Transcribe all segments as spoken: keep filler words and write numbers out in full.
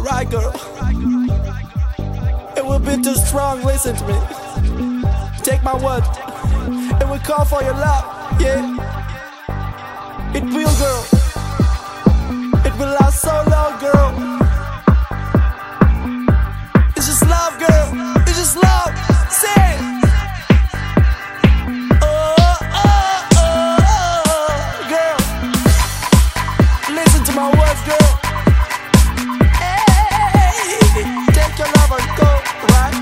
Alright, girl. It will be too strong, listen to me. Take my word. It will call for your love, yeah. It will, girl. It will last so long, girl. It's just love, girl. It's just love. Say it. Oh, oh, oh, oh, girl. Listen to my words, girl. Hey, take your love and go, right?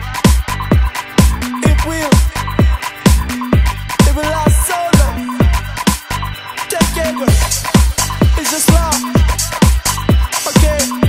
It will. It will last so long. Take care, girl. It's just love. Okay.